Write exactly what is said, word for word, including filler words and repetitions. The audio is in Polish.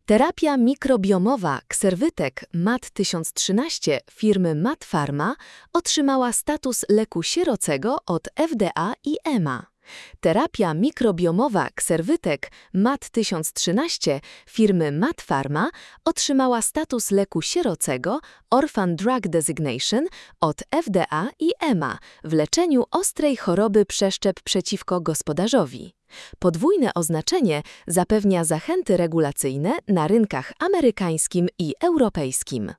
Terapia mikrobiomowa Xervytec M A T tysiąc trzynaście firmy M A T Pharma otrzymała status leku sierocego od F D A i E M A. Terapia mikrobiomowa Xervytec M A T tysiąc trzynaście firmy M A T Pharma otrzymała status leku sierocego Orphan Drug Designation od F D A i E M A w leczeniu ostrej choroby przeszczep przeciwko gospodarzowi. Podwójne oznaczenie zapewnia zachęty regulacyjne na rynkach amerykańskim i europejskim.